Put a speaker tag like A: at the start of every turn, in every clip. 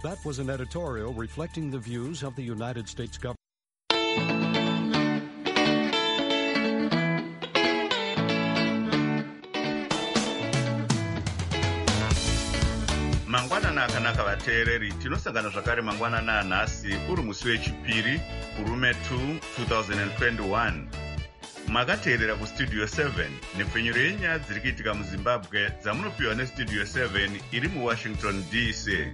A: That was an editorial reflecting the views of the United States government.
B: Mangwanana akanaka vateereri, tinosangana zvakare mangwanana anhasi uri musi wechipiri kurume 2 2021. Makateerera kustudio 7 nepfenyuro yenyaya dziri kuitika muZimbabwe dzamunopiwa nestudio 7 iri muWashington DC.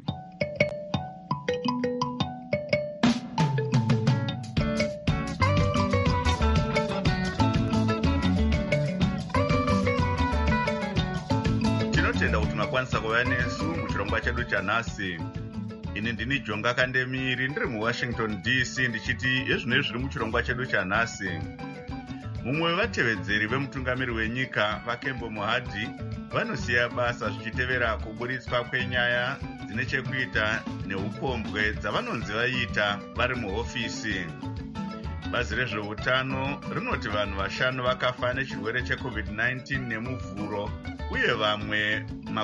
B: Tinotenda kuti makwanisa kuva nesu muchirongwa chedu chanhasi. Ini ndini Jonga Kandemiri ndiri muWashington DC ndichiti yezvinoi zviri muchirongwa chedu chanhasi. Mumwe wevatevedzeri vemutungamiri wenyika vaKembo Mohadi vanosiya basa zvichitevera kuburitswa kwenyaya dzine chekuita neupombwe dzavanonzi vaita vari muhofisi. Bazi rezveutano rinoti vanhu 5 vakafa nechirwere cheCovid-19 nemuvhuro uye vamwe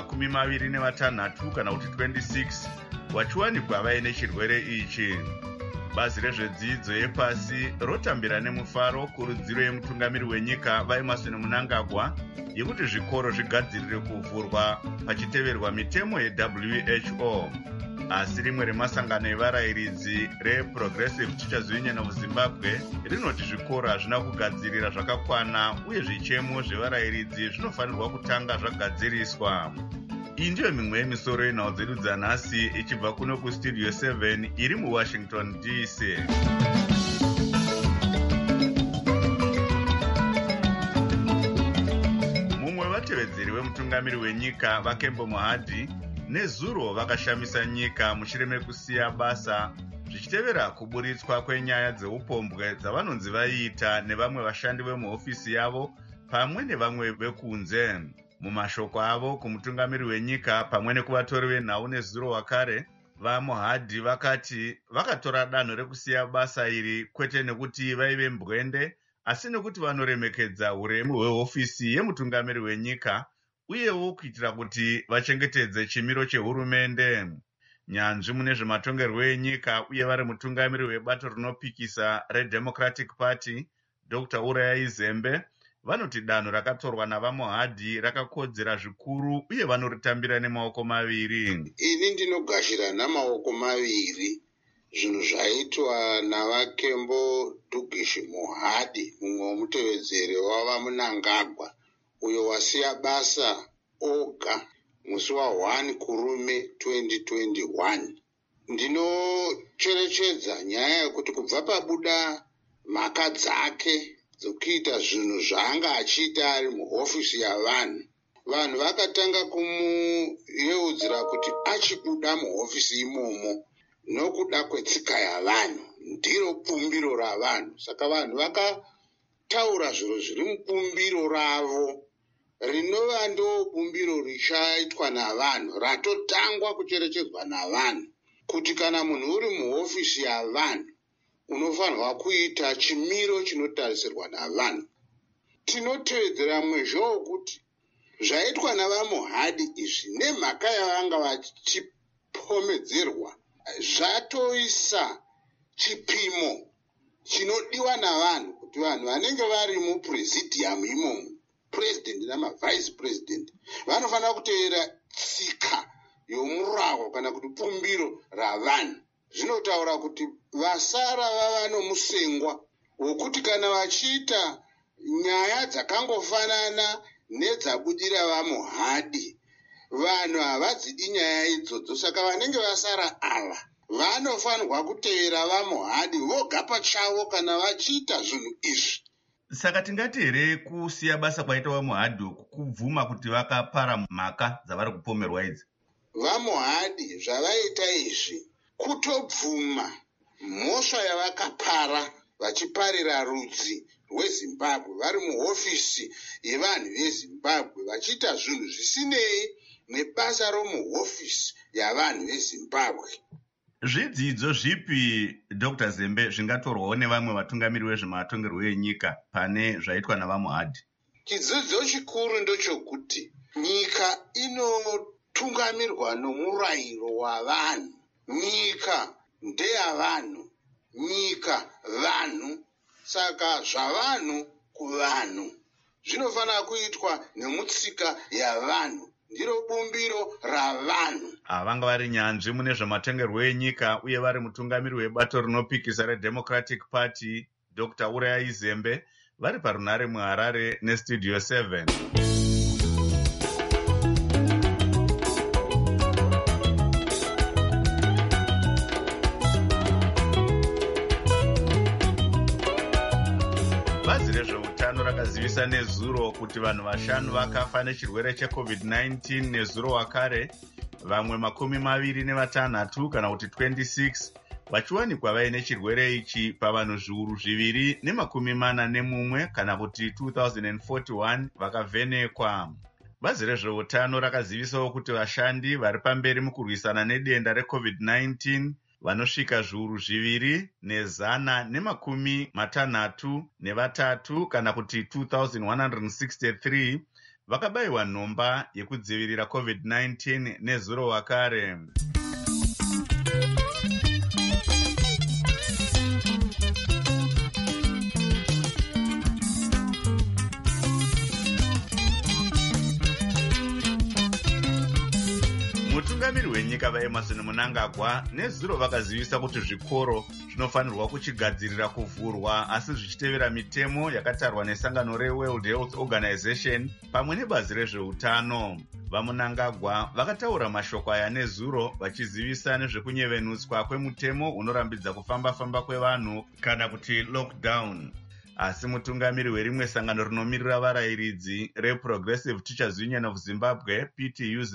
B: 26 kana kuti 26 vachiwanikwa vaine chirwere ichi. Bazi rezvedzidzo yepasi rotambira nemufaro kurudziro yemutungamiri wenyika vaEmmerson Mnangagwa yekuti zvikoro zvigadzirire kuvhurwa pachiteverwa mitemo yeWHO. Asi rimwe remasangano evarayiridzi reProgressive Teachers Union of Zimbabwe rinoti zvikoro hazvina kugadzirira zvakakwana uye zvichemo zvevarayiridzi zvinofanirwa kutanga zvagadziriswa. Iyi ndiyo mimwe yemisoro yenhau dzedu dzanhasi ichibva kuno kustudio 7 iri muWashington DC. Mumwe wevatevedzeri vemutungamiri wenyika vaKembo Mohadi nezuro vakashamisa nyika mushure mekusiya basa zvichitevera kuburitswa kwenyaya dzeupombwe dzavanonzi vaita nevamwe vashandi vemuhofisi yavo pamwe nevamwe vekunze. Mumashoko avo kumutungamiri wenyika pamwe nekuvatori venhau nezuro wakare, vaMohadi vakati vakatora danho rekusiya basa iri kwete nekuti vaive mbwende asi nekuti vanoremekedza uremu hwehofisi yemutungamiri wenyika uyewo kuitira kuti vachengetedze chimiro chehurumende. Nyanzvi mune zvematongerwo enyika uye vari mutungamiri webato rinopikisa reDemocratic Party Dr. Uraya Izembe vanoti danho rakatorwa navaMohadi rakakodzera zvikuru uye vanoritambira nemaoko maviri.
C: Ini ndinogashira namaoko maviri zvinhu zvaitwa navaKembo Douglas Mohadi, mumwe wemutevedzeri wavaMnangagwa uyo wasiya basa oga musi wa1 kurume 2021. Ndinocherechedza nyaya yekuti kubva pabuda mhaka dzake dzokuita zvinhu zvaanga achiita ari muhofisi yavanhu, vanhu vakatanga kumuyeudzira kuti achikuda muhofisi imomo nokuda kwetsika yavanhu, ndiro bumbiro ravanhu. Saka vanhu vakataura zviro zviri mubumbiro ravo rinova ndo bumbiro richaitwa navanhu, ratotangwa kucherechedzwa navanhu, kuti kana munhu uri muhofisi yavanhu unofanirwa kuita chimiro chinotarisirwa navanhu. Tinotevedzera mwezvo wekuti zvaitwa navaMohadi izvi nemhaka yavanga vachipomedzerwa zvatoisa chipimo chinodiwa navanhu kuti vanhu vanenge vari mupresidium imomo, president namavice president, vanofanira kutevera tsika yomuravo kana kuti bumbiro ravanhu. Zvinotaura kuti vasara vava nomusengwa wokuti kana vachiita nyaya dzakangofanana nedzabudira vaMohadi, vanhu havadzidi nyaya idzodzo. Saka vanenge vasara ava vanofanirwa kutevera vaMohadi voga pachavo kana vachiita zvinhu izvi.
B: Saka tingati here kusiya basa kwaita vaMohadi kubvuma kuti vakapara mhaka dzavari kupomerwa idzi?
C: VaMohadi zvavaita izvi kutobvuma mhosva yavakapara vachiparira rudzi rweZimbabwe vari muhofisi yevanhu veZimbabwe vachiita zvinhu zvisinei nebasa romuhofisi yavanhu veZimbabwe.
B: Zvidzidzo zvipi Dr. Zembe zvingatorwawo nevamwe vatungamiri vezvematongerwo enyika pane zvaitwa navaMohadi?
C: Chidzidzo chikuru ndochokuti nyika inotungamirwa nomurayiro wavanhu. nyika ndeyavanhu, nyika vanhu, saka zvavanhu kuvanhu zvinofanira kuitwa nemutsika yavanhu, ndiro bumbiro ravanhu.
B: Vanga vari nyanzvi mune zvematongerwo enyika uye vari mutungamiri webato rinopikisa reDemocratic Party Dr. Uraya Izembe vari parunare muHarare neStudio 7. Bazi rezveutano rakazivisa nezuro kuti vanhu 5 vakafa nechirwere cheCovid-19 nezuro wakare, vamwe 26 kana kuti 26 vachiwanikwa vaine chirwere ichi pavanhu 241 kana kuti 2041 vakavhenekwa. Bazi rezveutano rakazivisawo kuti vashandi vari pamberi mukurwisana nedenda reCovid-19 vanosvika 2,163 kana kuti 2163 vakabayiwa nhomba yekudzivirira COVID-19 nezuro wakare. Mutungamiri wenyika vaEmmerson Mnangagwa nezuro vakazivisa kuti zvikoro zvinofanirwa kuchigadzirira kuvhurwa asi zvichitevera mitemo yakatarwa nesangano reWorld Health Organization pamwe nebazi rezveutano. VaMnangagwa vakataura mashoko aya nezuro vachizivisa nezvekunyevenutswa kwemutemo unorambidza kufamba kwevanhu kana kuti lockdown. Asi mutungamiri werimwe sangano rinomirira varayiridzi reProgressive Teachers Union of Zimbabwe PTUZ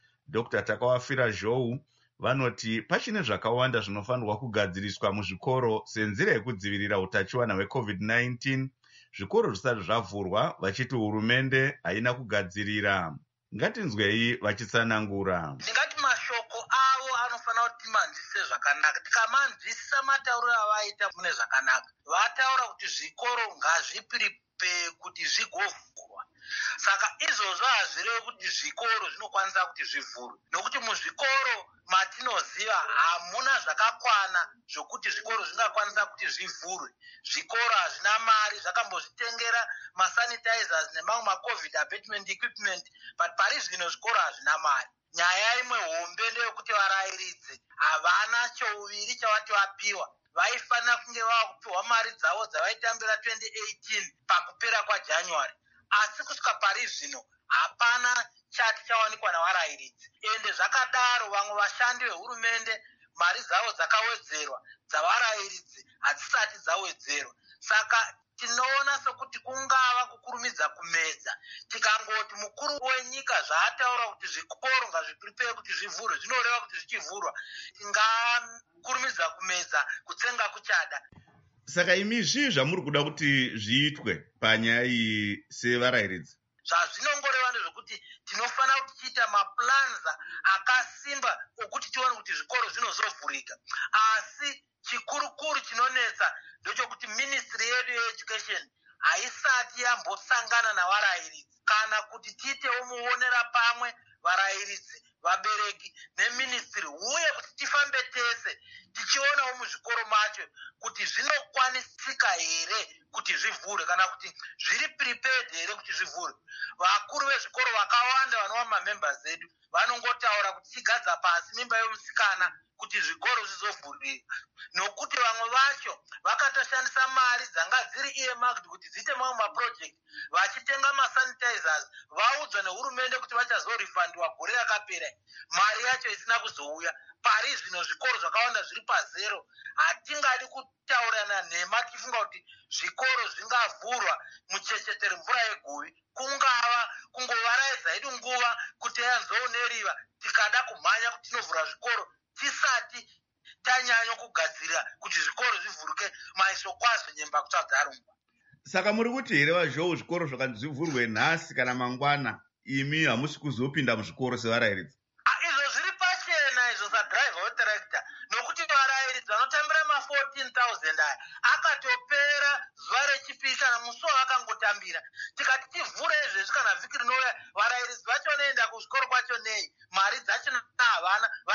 B: Dr. Takawafira Zhou vanoti pachine zvakawanda zvinofanirwa kugadziriswa muzvikoro senzira yekudzivirira utachiwana hweCovid-19 zvikoro zvisati zvavhurwa, vachiti hurumende haina kugadzirira. Ngatinzwei vachitsanangura.
D: Ndingati mashoko avo anofanira kuti timanzwise zvakanaka. Tikamanzwisisa matauriro avaita mune zvakanaka. Vataura kuti zvikoro ngazvipiripe kuti zvigovhurwa. Saka izvozvo hazvirevi kuti zvikoro zvinokwanisa kuti zvivhurwe. Nokuti muzvikoro matinoziva hamuna zvakakwana zvokuti zvikoro zvingakwanisa kuti zvivhurwe. Zvikoro hazvina mari, zvakambozvitengera masanitizers nemamwe maCovid abatement equipment, but pari zvino zvikoro hazvina mari. Nyaya imwe hombe ndeyekuti varayiridzi havana chouviri chavati vapiwa. Vaifanira kunge vakupiwa mari dzavo dzavaitambira 2018 pakupera kwaJanuary. Asi kusvika pari zvino hapana chati chawanikwa navarayiridzi. Ende zvakadaro vamwe vashandi vehurumende mari dzavo dzakawedzerwa, dzavarayiridzi hadzisati dzawedzerwa. Saka tinoona sekuti kungava kukurumidza kumedza. Tikangoti mukuru wenyika zvaataura kuti zvikoro ngazvipiripe kuti zvivhurwe, zvinoreva kuti zvichivhurwa tingakurumidza kumedza, kutsenga kuchada.
B: Saka imi zvii zvamuri kuda kuti zviitwe panyaya iyi sevarayiridzi?
D: Zvazvinongoreva ndezvekuti tinofanira kuti tiita maplans akasimba okuti tione kuti zvikoro zvinozovhurika. Asi chikurukuru chinonetsa ndochokuti ministry yedu yeeducation haisati yambosangana navarayiridzi kana kuti tiitewo muonera pamwe varayiridzi, vabereki neministry, uye kuti tifambe tese tichionawo muzvikoro macho kuti zvinokwanisika here kuti zvivhurwe kana kuti zviri prepared here kuti zvivhurwe. Vakuru vezvikoro vakawanda vanova mamembers edu vanongotaura kuti chigadza pasi mimba yomusikana kuti zvikoro zvizovhurika, nokuti vamwe vacho vakatoshandisa mari dzanga dziri earmarked kuti dziite mamwe maproject, vachitenga masanitizers, vaudzwa nehurumende kuti vachazorifandiwa gore rakapera, mari yacho isina kuzouya. Pari zvino zvikoro zvakawanda zviri pazero. Hatingadi kutaurana nhema tichifunga kuti zvikoro zvingavhurwa muchechetere mvura yeguvi. Kungava kungovaraidza hedu nguva kuti yanzooneriwa tikada kumhanya kuti tinovhura zvikoro tisati tanyanya kugadzirira kuti zvikoro zvivhuruke maiso kwazvo nyemba kutsvadzarungwa.
B: Saka muri kuti here vaZhou zvikoro zvakanzi zvivhurwe nhasi kana mangwana, imi hamusi kuzopinda muzvikoro sevarayiridzi?
D: Izvo zviri pachena izvo sadriver wetractor, nokuti varayiridzi vanotambira ma14,000 aya akatopera zuva rechipiri kana musi wavakangotambira. Tikati tivhure izvezvi kana vhiki rinouya varayiridzi vacho noenda kuzvikoro kwacho nei, mari dzacho havana,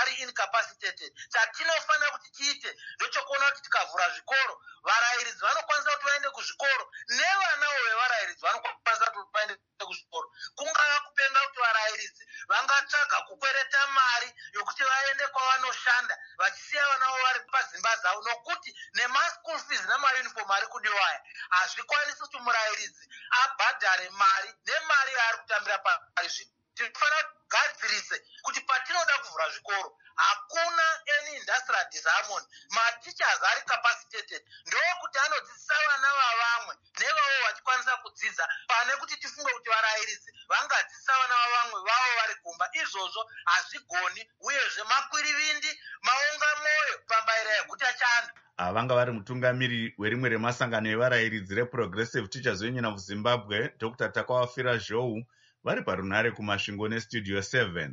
D: vari incapacitated. Chatinofanira kuti tiite ndochokuona kuti tikavhura zvikoro, varayiridzi vanokwanisa kuti vaende kuzvikoro, nevanawo vevarayiridzi vanokwanisa kuti vaende kuzvikoro. Kungava kupenga kuti varayiridzi vangatsvaga kukwereta mari yokuti vaende kwavanoshanda vachisiya vanavo vari padzimba dzavo, nokuti nemaschool fees nemayunifomu ari kudiwaya hazvikwanisi kuti murayiridzi abhadhare mari nemari yaari kutambira pari zvino. Tinofanira kugadzirise kuti patinoda kuvhura zvikoro hakuna any industrial disharmony. Matichers ari capacitated ndokuti anodzidzisa vana vavamwe nevavo vachikwanisa kudzidza, pane kuti tifunge kuti varayiridzi vangadzidzisa vana vavamwe vavo vari kumba. Izvozvo hazvigoni, uyezve makwirivindi maunga moyo pambaira yeguta chando.
B: Vanga vari mutungamiri werimwe remasangano evarayiridzi reProgressive Teachers Union of Zimbabwe, Dr. Takawafira Zhou, vari parunhare kumasvingo nestudio 7.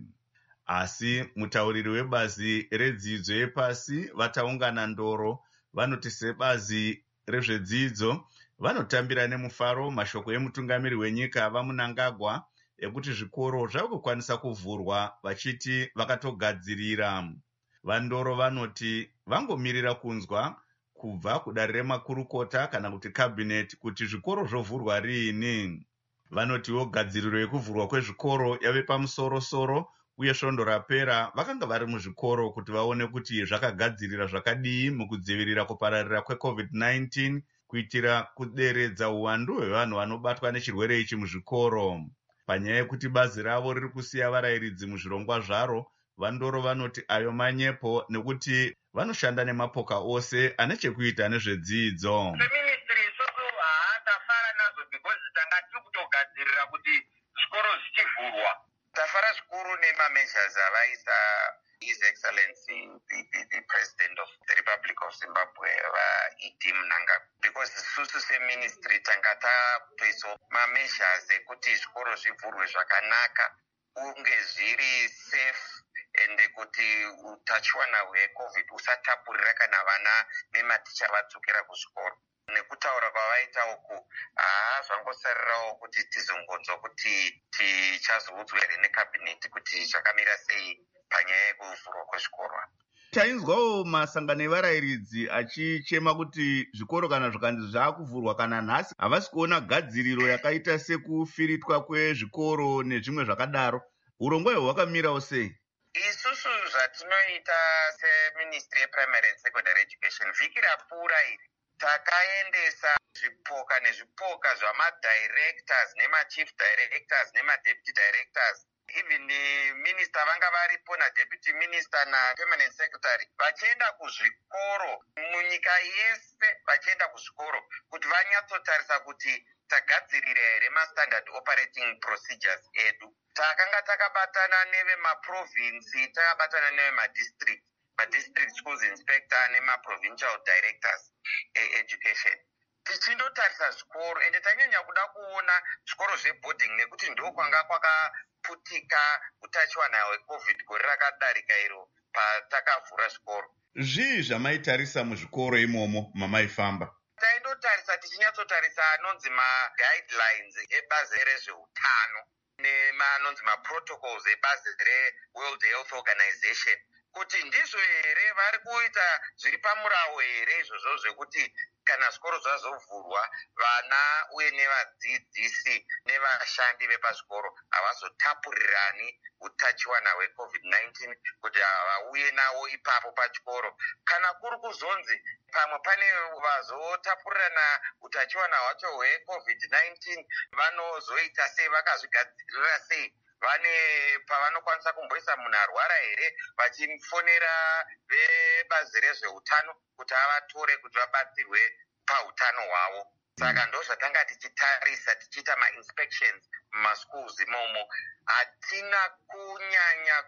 B: Asi mutauriri webazi redzidzo yepasi vataungana ndoro vanoti sebazi rezvedzidzo vanotambira nemufaro mashoko emutungamiri wenyika vaMunangagwa ekuti zvikoro zvakukwanisa kuvhurwa, vachiti vakatogadzirira. Vandoro vanoti vangomirira kunzwa kubva kudare remakurukota kana kuti cabinet kuti zvikoro zvovhurwa riini. Vanotiwo gadziriro yekuvhurwa kwezvikoro yave pamusoro-soro, uye svondo rapera vakanga vari muzvikoro kuti vaone kuti zvakagadzirira zvakadii mukudzivirira kupararira kweCovid-19 kuitira kuderedza uwandu hwevanhu vanobatwa nechirwere ichi muzvikoro. Panyaya yekuti bazi ravo riri kusiya varayiridzi muzvirongwa zvaro, Vandoro vanoti ayo manyepo nekuti vanoshanda nemapoka ose ane chekuita nezvedzidzo.
E: Ministry isusu haatafara nazvo because tanga tiri kutogadzirira kuti zvikoro zvichivhurwa. Tafara zvikuru nema-measures avaisa His Excellency the President of the Republic of Zimbabwe vaED Mnangagwa, because isusu seministry tanga tatoisa ma-measures ekuti zvikoro zvivhurwe zvakanaka unge zviri safe ende kuti utachiwana hweCovid usatapurira kana vana nematicha vadzokera kuzvikoro. Nekutaura kwavaita uku zvangosarirawo kuti tizongonzwa kuti tichazoudzwa here nekabineti kuti zvakamira sei panyaya yekuvhurwa kwezvikoro.
B: Tainzwawo masangano evarayiridzi achichema kuti zvikoro kana zvikanzi zvakuvhurwa kana nhasi havasi kuona gadziriro yakaita sekufiritwa kwezvikoro nezvimwe zvakadaro. Urongwa ihwo hwakamirawo sei?
E: Isusu zvatinoita seMinistry yePrimary and Secondary Education vhiki rapfuura iri takaendesa zvipoka nezvipoka zvamadirectors nemachief directors nemadeputy directors, even minister vanga varipo nadeputy minister napermanent secretary vachienda kuzvikoro munyika yese, vachienda kuzvikoro kuti vanyatsotarisa kuti tagadzirira here mastandard operating procedures edu. Takanga takabatana nevemaprovinsi, takabatana nevemadistrict, madistrict schools inspector nemaprovincial directors education, tichindotarisa zvikoro ende tanyanya kuda kuona zvikoro zveboarding nekuti ndo kwanga kwakaputika utachiwana hweCovid gore rakadarika iro patakavhura zvikoro.
B: Zvii zvamaitarisa muzvikoro imomo mamaifamba?
E: Taindotarisa tichinyatsotarisa anonzi ma-guidelines ebazi rezveutano nemanonzi ma-protocols ebazi reWorld Health Organization, kuti ndizvo here vari kuita zviri pamurawo here izvozvo zvekuti kana zvikoro zvazovhurwa vana uye nevadzidzisi nevashandi vepazvikoro havazotapurirani utachiwana hweCovid-19 kuti vauye nawo ipapo pachikoro. Kana kuri kuzonzi pamwe pane vazotapurirana utachiwana hwacho hweCovid-19 vanozoita sei, vakazvigadzirira sei, vane pavanokwanisa kumboisa munhu arwara here vachifonera vebazi rezveutano kuti avatore kuti vabatsirwe pautano hwavo. Saka ndo zvatanga tichitarisa tichiita ma-inspections mumaschools imomo. Hatina kunyanya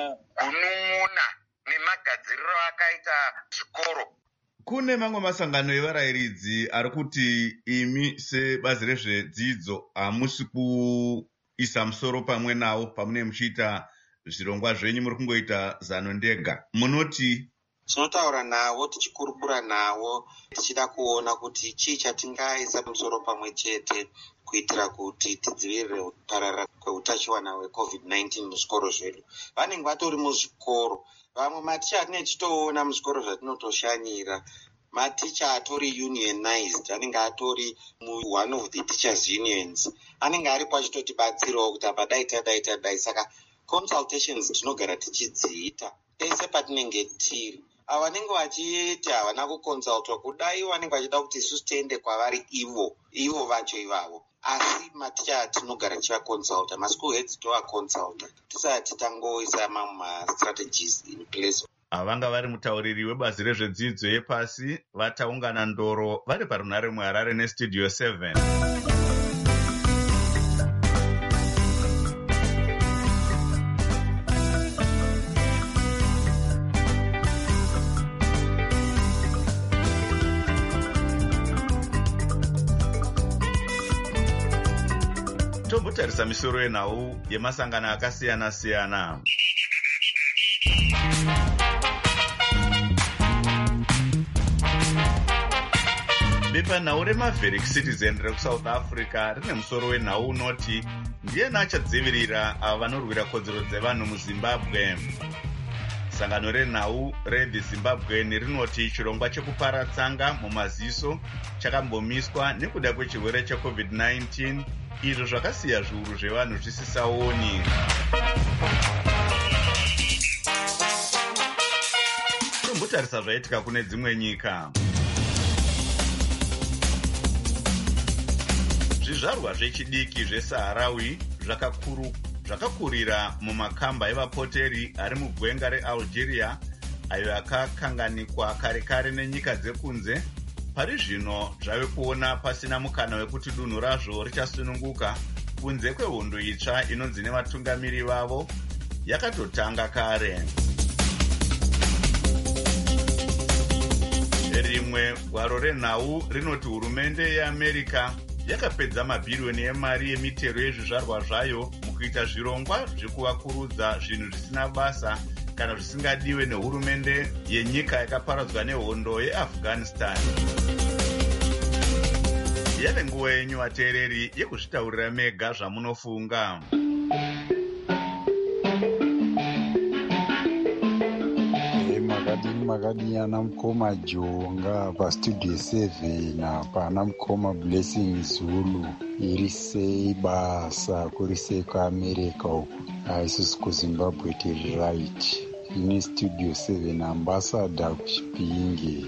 E: kugunun'una nemagadziriro akaita zvikoro.
B: Kune mamwe masangano evarayiridzi ari kuti imi sebazi rezvedzidzo hamusi kuisa musoro pamwe nawo pamune muchiita zvirongwa zvenyu, muri kungoita zano ndega. Munoti?
F: Tinotaura nawo, tichikurukura nawo, tichida kuona kuti chii chatingaisa musoro pamwe chete kuitira kuti tidzivirire kupararira kweutachiwana hweCovid-19 muzvikoro zvedu. Vanenge vatori muzvikoro vamwe maticha atine chitoona muzvikoro zvatinotoshanyira maticha atori unionized, anenge atori one of the teachers unions, anenge aripo achitotibatsirawo kuti apa dai. Saka consultations tinogara tichidziita pese patinenge tiri. Ava vanenge vachiita havana kuconsultwa kudai vanenge vachida kuti isusu tiende kwavari ivo vacho ivavo, asi maticha atinogara tichivaconsulta, maschool heads tovaconsulta tisati tangoisa strategies in place.
B: Vanga vari mutauriri webazi rezvedzidzo yepasi vataungana ndoro vari parunare muHarare nestudio 7. Tombotarisa misoro yenhau yemasangano akasiyana-siyana. Bepanhau reMaverick Citizen rekusouth Africa rine musoro wenhau unoti ndiyena achadzivirira ava vanorwira kodzero dzevanhu muZimbabwe. Sangano renhau reThe Zimbabwean rinoti chirongwa chekupara tsanga mumaziso chakambomiswa nekuda kwechirwere cheCovid-19, izvo zvakasiya zviuru zvevanhu zvisisaoni. Tombotarisa zvaitika kune dzimwe nyika. Zvizvarwa zvechidiki zveSaharawi zvakakurira mumakamba evapoteri ari mugwenga reAlgeria, ayo akakanganikwa kare nenyika dzekunze. Pari zvino zvave kuona pasina mukana wekuti dunhu razvo richasununguka kunze kwehondo itsva inonzi nevatungamiri vavo yakatotanga kare. Rimwe gwaro renhau rinoti hurumende yeAmerica yakapedza mabhiriyoni emari yemitero yezvizvarwa zvayo mukuita zvirongwa zvekuvakurudza zvinhu zvisina basa kana zvisingadiwe nehurumende yenyika yakaparadzwa nehondo yeAfghanistan. Yave nguva yenyu vateereri yekuzvitaurira mega zvamunofunga.
G: Makadini ana mukoma Jonga pastudio 7 pana mukoma Blessing Zulu. Iri sei basa kuri sei kuAmerica uku, isusu kuZimbabwe tiri right. Ini studio 7 ambassador kuChipinge.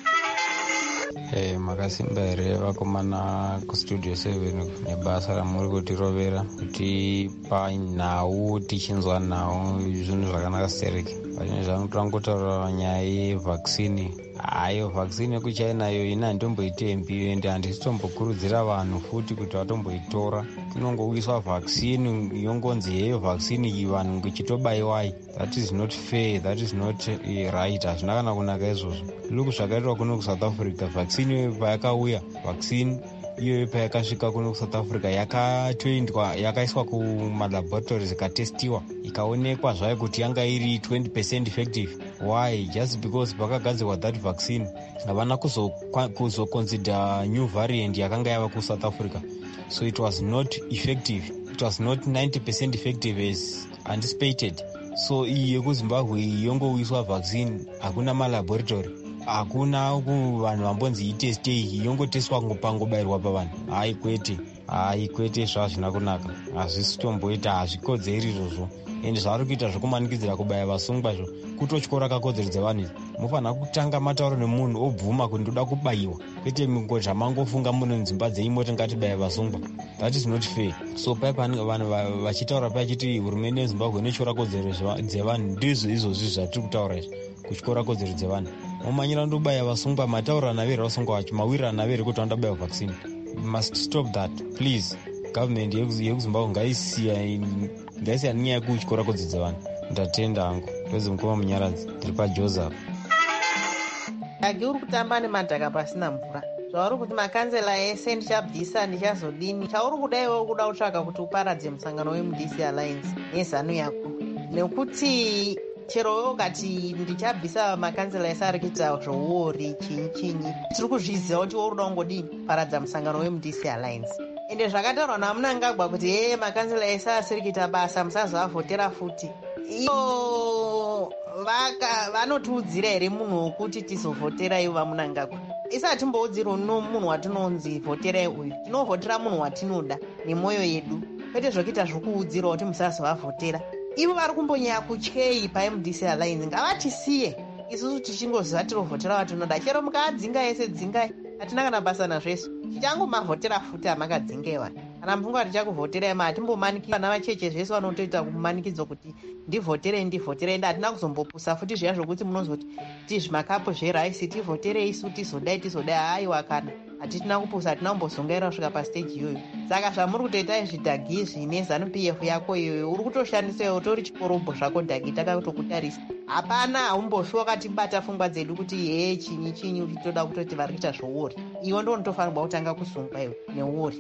H: Makasimba here vakomana kustudio 7 nebasa ramuri kutirovera kuti panhau tichinzwa nhau zvinhu zvakanaka stereki. Pazvinhu zvamutangotaura nyaya yevhaksini. Hayo vhaksini yekuchina iyo ina handomboitembi ende handisitombokurudzira vanhu futi kuti vatomboitora. Inongowiswa vhaksini yongonzi heyo vhaksini iyi vanhu kuchitobayiwai. That is not fair, that is not right. Hazvina kana kunaka izvozvo. Luku zvakaitwa kuno kuSouth Africa, vhaksini payakauya, vhaksini iyoyo payakasvika kuno kuSouth Africa yakaiswa kumalaboratories ikatestiwa ikaonekwa zvayo kuti yanga iri 20% effective. Why? Just because pakagadzirwa that vaccine havana kuzoconsider new variant yakanga yava kuSouth Africa, so it was not effective. It was not 90% effective as anticipated. So iyi yekuZimbabwe yongowiswa vaccine, hakuna malaboratory, hakuna vanhu vambonzi iteste iyi, yongoteswa pangobayirwa pavanhu. Hai kwete zvazvina kunaka, hazvisi tomboita, hazvikodzeri izvozvo. Ende zvavari kuita zvokumanikidzira kubaya vasungwa zvo kutotyora kakodzero dzevanhu. Mufanira kutanga matauro nemunhu obvuma kuti ndoda kubayiwa, kwete mingozha mangofunga muno nzimba dzeimoti ngatibaya vasungwa. That is not fair. So pai vanhu vachitaura pachiti hurumende yeZimbabwe inotyora kodzero dzevanhu, ndizvo izvozvi zvatiri kutaura izvi, kutyora kodzero dzevanhu. Momanyira ndobaya vasungwa, matauro anaveri vasungwa vacho, mawiri anaveri kuti vandabaya vaccine. You must stop that, please. Government yekuZimbabwe ngaisiya nenyaya yekutyora kodzero dzevanhu. Ndatenda hangu. Kwezi mukoma Munyaradzi, tiri paJoseph.
I: Agi uri kutamba nemadhaka pasina mvura. Zvauri kuti makanzela ese ndichabvisa ndichazodini. Chauri kudaiwo kuda kutsvaka kuti uparadze musangano weMDC Alliance nezano yako. Nekuti chero wewo ukati ndichabvisa makanzela ese ari kuita zvouri chinyi. Tiri kuzviziva kuti wouri kuda kungodini paradza musangano weMDC Alliance. Ende zvakataurwa naMunangagwa kuti makanzela ese asiri kuita basa musazovavhotera futi. Iyo vanotiudzira here munhu wokuti tizovhoterai vamunangagwa? Isati mboudzirwa munhu watinonzi vhoterai uyu. Tinovhotera munhu watinoda nemwoyo yedu, kwete zvokuita zvokuudzira kuti musazovavhotera. Ivo vari kumbonyaya kutyei paMDC Alliance, ngavatisiye isusu tichingoziva tirovhotera vatinoda. Chero mukaadzinga yese dzingai, hatina kana basa nazvesu. Tichangomavhotera futi amakadzingai vanhu. Kana mupfungwa tichakuvhoterai hatimbomanikidza vana vacheche zvese vanotoita kumanikidzo kuti ndivhoterei. Hatina kuzombopusa futi zviya zvokuti munozoti tizvimakapu zveraisi tivhoterei isu tizodai. Haiwa kana hatitina kupusa, hatina kumbozongaira kusvika pasiteji iyoyo. Saka zvamuri kutoita zvidhagi zvine ZANU-PF yako iyoyo uri kutoshandisa utori chikorobho zvako dhagi takakutokutarisa. Hapana, haumbosvi wakatibata pfungwa dzedu kuti chinyi uchitoda kutoti vari kuita zvouri. Iwe ndo unotofanirwa kutanga kusungwa iwe neuri.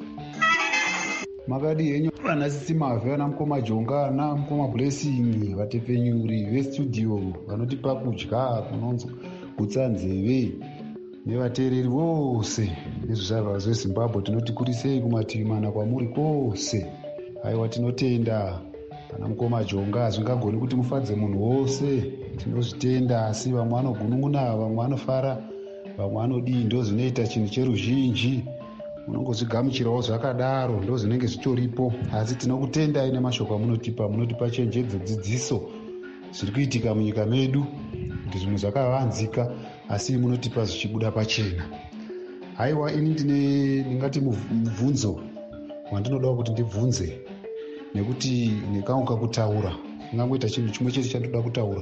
G: Makadi henyu vanasisi mavhe, vana mukoma Jonga, vana mukoma Blessing, vatepfenyuri vestudio vanotipa kudya kunonzi utsanzeve, nevateereri vose vezvizvarwa zveZimbabwe. Tinoti kurisei kumativi mana kwamuri kwose. Aiwa, tinotenda vana mukoma Jonga. Hazvingagoni kuti mufadze munhu wose, tinozvitenda. Asi vamwe vanogunun'una, vamwe vanofara, vamwe vanodii. Ndo zvinoita chinhu cheruzhinji. Munongozvigamuchirawo zvakadaro, ndo zvinenge zvitoripo. Asi tinokutendai nemashoko amunotipa chenjedzo, dzidziso zviri kuitika munyika medu, kuti zvimwe zvakavanzika asi munotipa zvichibuda pachena. Haiwa, ini ndingati mubvunzo wandinoda kuti ndibvunze, nekuti ndikauka kutaura ngangoita chinhu chimwe chete chandoda kutaura.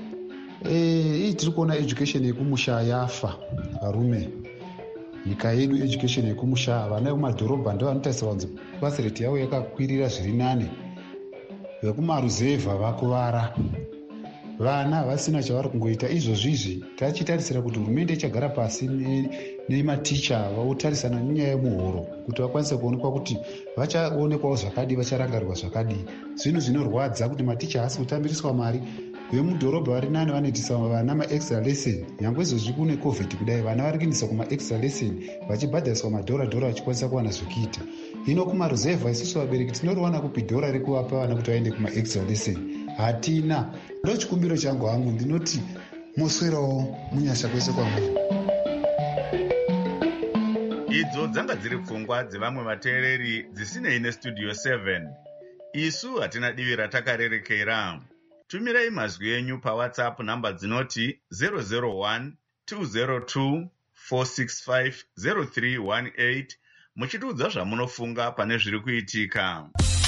G: Tiri kuona education yekumusha yafa varume. Nyika yedu education yekumusha, vana vemumadhorobha ndo vanotarisirwa kunzi pasi rate yavo yakakwirira zviri nane. Vekumaruzevha vakuvara, vana vasina chavari kungoita. Izvozvizvi tachitarisira kuti hurumende ichagara pasi nematicha vautarisana nenyaya yemuhoro, kuti vakwanise kuonekwa kuti vachaonekwawo zvakadii, vacharangarirwa zvakadii. Zvinhu zvinorwadza kuti maticha haasi kutambiriswa mari. Vemudhorobha vari nane vanoitisa vana maextra lesson. Nyangwe izvozvi kune covid kudai, vana vari kuindiswa kumaextra lesson vachibhadhariswa madhora vachikwanisa kuwana zvekuita. Hino kumaruzevha isusu vabereki tinoriwana kupi dhora rekuvapa vana kuti vaende kumaextra lesson? Hatina. Ndo chikumbiro changu hangu, ndinoti moswerawo munyasha kwese kwamuri.
B: Idzo dzanga dziri pfungwa dzevamwe vateereri dzisinei nestudio 7. Isu hatina divi ratakarerekera. Tumirai mazwi enyu paWhatsApp namba dzinoti 001 202 465 0318 muchitiudza zvamunofunga pane zviri kuitika.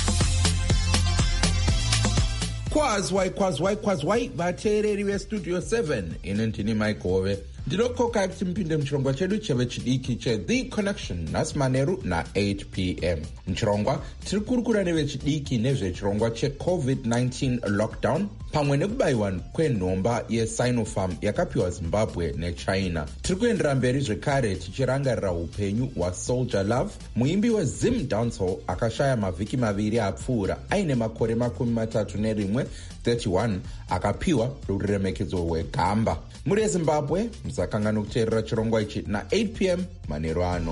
J: Kwazwai vateereri vestudio 7. Ine ndini Maikove. Ndinokoka kuti mupinde muchirongwa chedu chevechidiki cheThe Connection nhasi manheru na8 p.m. Muchirongwa tiri kurukura nevechidiki nezvechirongwa cheCovid-19 lockdown pamwe nekubayiwa kwenhomba yeSinopharm yakapiwa Zimbabwe neChina. Tiri kuendera mberi zvekare tichirangarira upenyu hwaSoldier Love, muimbi weZim Dancehall akashaya mavhiki maviri apfuura aine makore 31 31 akapiwa ruremekedzo rwegamba. Muri Zimbabwe musakangana kuteerera chirongwa ichi na8 p.m. manheru ano.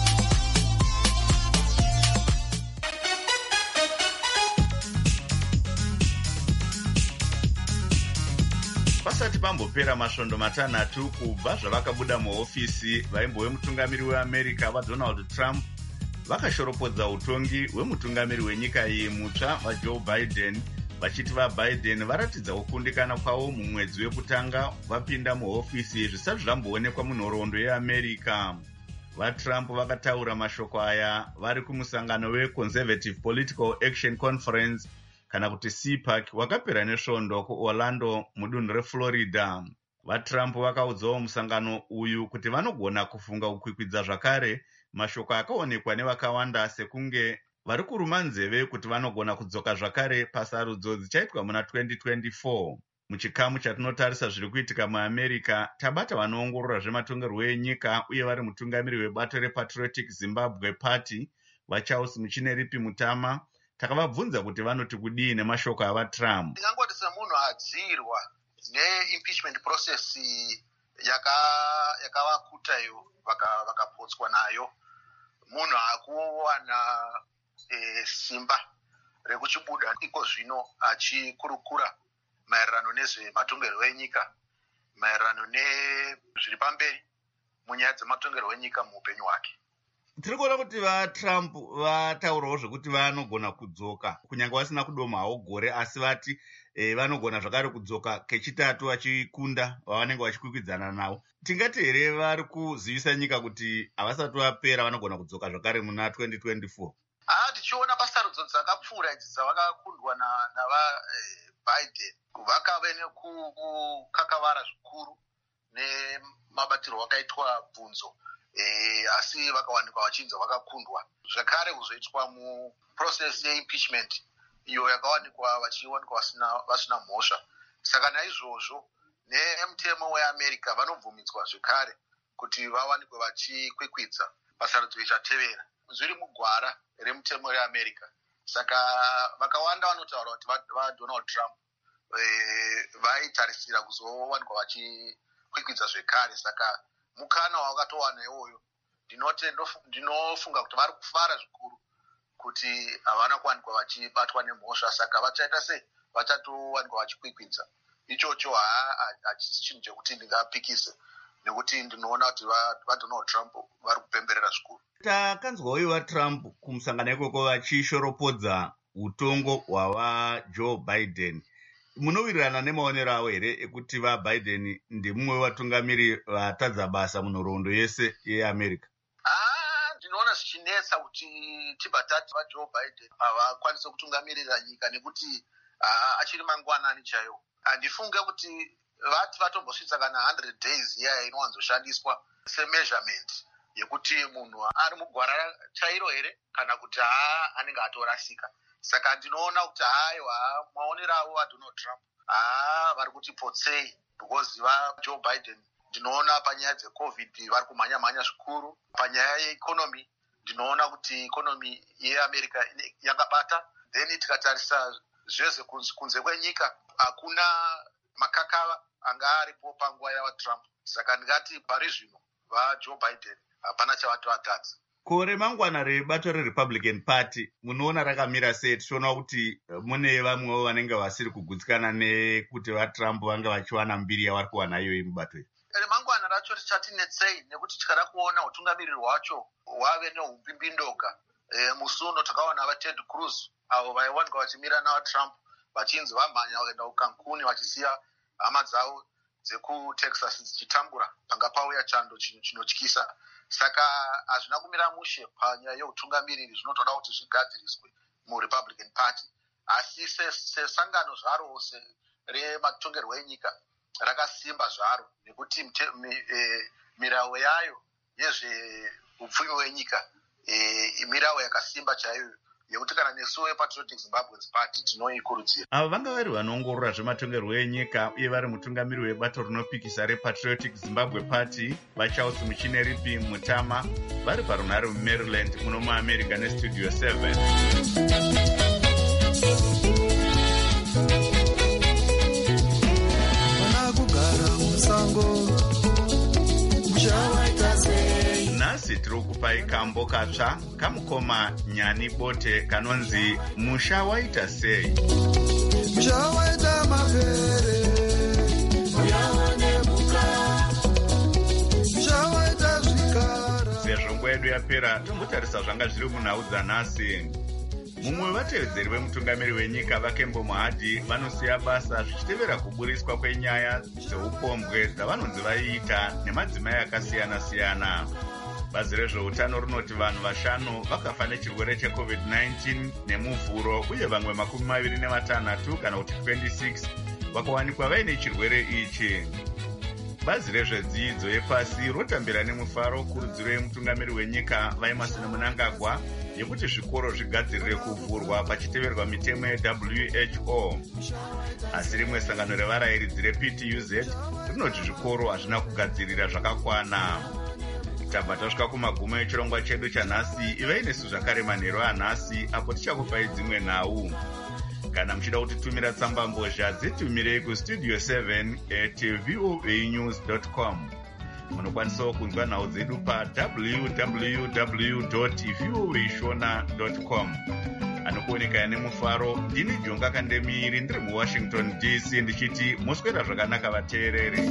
B: Pasati pambopera masvondo matanhatu kubva zvavakabuda muhofisi, vaimbo vemutungamiri weAmerica vaDonald Trump vakashoropodza utongi hwemutungamiri wenyika iyi mutsva vaJoe Biden, vachiti vaBiden varatidza kukundikana kwavo mumwedzi wekutanga vapinda muhofisi zvisati zvamboonekwa munhoroondo yeAmerica. VaTrump vakataura mashoko aya vari kumusangano weConservative Political Action Conference kana kuti CPAC wakapera nesvondo kuOrlando mudunhu reFlorida. VaTrump vakaudzawo musangano uyu kuti vanogona kufunga kukwikwidza zvakare mashoko akaonekwa nevakawanda sekunge vari kuruma nzeve kuti vanogona kudzoka zvakare pasarudzo dzichaitwa muna 2024. Muchikamu chatinotarisa zviri kuitika muAmerica, tabata vanoongorora zvematongerwo enyika uye vari mutungamiri webato rePatriotic Zimbabwe Party vaCharles Muchineripi Mutama. Takavabvunza kuti vanoti kudii nemashoko avaTrump.
C: Ndingangoti semunhu adzirwa neimpeachment process yakavakuta iyo vakapotswa nayo, munhu akuwana simba rekuchibuda iko zvino achikurukura maererano nezvematongerwo enyika, maererano nezviri pamberi munyaya dzematongerwo enyika muupenyu hwake.
B: Tiri kuona kuti vaTrump vataurawo zvekuti vanogona kudzoka kunyange vasina kudomawo gore, asi vati vanogona zvakare kudzoka kechitatu vachikunda vavanenge vachikwikwidzana navo. Tingati here vari kuzivisa nyika kuti havasati vapera vanogona kudzoka zvakare muna 2024?
C: Tichiona pasarudzo dzakapfuura idzi dzavakakundwa navaBiden, vakave nekukakavara zvikuru nemabatirwo akaitwa bvunzo, asi vakawanikwa vachinzi vakakundwa. Zvakare kuzoitwa muprocess yeimpeachment iyo yakawanikwa vachiwanikwa vasina mhosva. Saka naizvozvo nemutemo weAmerica vanobvumidzwa zvekare kuti vawanikwe vachikwikwidza pasarudzo ichatevera. Zviri mugwara remutemo reAmerica. Saka vakawanda vanotaura kuti vaDonald Trump vaitarisira kuzowanikwa vachikwikwidza zvekare. Saka mukana wavakatowana iwoyo, ndinofunga kuti vari kufara zvikuru kuti havana kuwanikwa vachibatwa nemhosva, saka vachaita sei vachatowanikwa vachikwikwidza. Ichocho hachisi chinhu chekuti ndingapikise, nekuti ndinoona kuti vaDonald Trump vari kupemberera zvikuru.
B: Takanzwawo vaTrump kumusangano ikoko vachishoropodza utongo hwavaJoe Biden. Munowirirana nemaonero avo here ekuti vaBiden ndimumwe wevatungamiri vatadza basa munhoroondo yese yeAmerica?
C: Ndinoona zvichinetsa kuti tibhatati vaJoe Biden havakwanise kutungamirira nyika nekuti achiri mangwanani chaiwo. Handifunge kuti vati vatombosvitsa kana 100 days iya inowanzoshandiswa semeasurement yekuti munhu ari mugwara chairo here kana kuti anenge atorasika. Saka ndinoona kuti maonero avo vaDonald Trump vari kuti potsei, because vaJoe Biden ndinoona panyaya dzeCovid vari kumhanya-mhanya zvikuru. Panyaya yeikonomi ndinoona kuti ikonomi yeAmerica yakabata. Then tikatarisa zvese kunze kwenyika hakuna makakava anga aripo panguva yavaTrump. Saka ndingati pari zvino vaJoe Biden hapana chavatovakadza.
B: Kore mangwana rebato reRepublican Party munoona rakamira sei? Tichiona kuti mune vamwewo vanenge vasiri kugutsikana nekuti vaTrump vanga vachiwana mbiri yavari kuwana iyoyi mubato iri.
C: Remangwana racho richatinetsei nekuti tikada kuona utungamiriri hwacho hwave neupimbindoga. Musi uno takaona vaTed Cruz avo vaiwanikwa vachimira navaTrump vachinzi vamhanya vakaenda kuCancun vachisiya hama dzavo dzekuTexas dzichitambura panga pauya chando chinotyisa. Saka hazvina kumira mushe panyaya yeutungamiriri, zvinotoda kuti zvigadziriswe muRepublican Party. Asi sesangano zvaro rematongerwo enyika rakasimba zvaro, nekuti mirau yayo yezveupfumi hwenyika mirau yakasimba chaiyo yekuti kana nesu wePatriotic Zimbabwe's Party tinoikurudzira.
B: Ava vanga vari vanoongorora zvematongerwo enyika uye vari mutungamiri webato rinopikisa rePatriotic Zimbabwe Party vaCharles Muchineripi Mutama vari parunhare muMaryland muno muAmerica neStudio 7. Nhasi tiri kupai kambo katsva kamukoma Nyani Bote kanonzi Musha waita sei. Musha waita mapere, musha waita zvikara. Sezvo nguva yedu yapera tombotarisa zvanga zviri munhau dzanhasi. Mumwe wevatevedzeri vemutungamiri wenyika vaKembo Mohadi vanosiya basa zvichitevera kuburiswa kwenyaya dzeupombwe dzavanonzi vaiita nemadzimai akasiyana-siyana. Bazi rezveutano rinoti vanhu 5 vakafa nechirwere cheCovid-19 nemuvhuro uye vamwe 26 kana kuti 26 vakawanikwa vaine chirwere ichi. Bazi rezvedzidzo yepasi rotambira nemufaro kurudziro yemutungamiri wenyika Vaemerson Mnangagwa yekuti zvikoro zvigadzirire kuvhurwa pachiteverwa mitemo yeWHO. Asi rimwe sangano revarayiridzi rePTUZ rinoti zvikoro hazvina kugadzirira zvakakwana. Tabva tasvika kumagumo echirongwa chedu chanhasi. Ivai nesu zvakare manheru anhasi apo tichakupai dzimwe nhau. Kana muchida kutitumira tsamba mbozha dzitumirei kustudio 7@voanews.com. Munokwanisawo kunzwa nhau dzedu pa www.voashona.com. anokuoneka nemufaro. Ndini Jonga Kandemiri ndiri muWashington DC ndichiti moswera zvakanaka vateereri.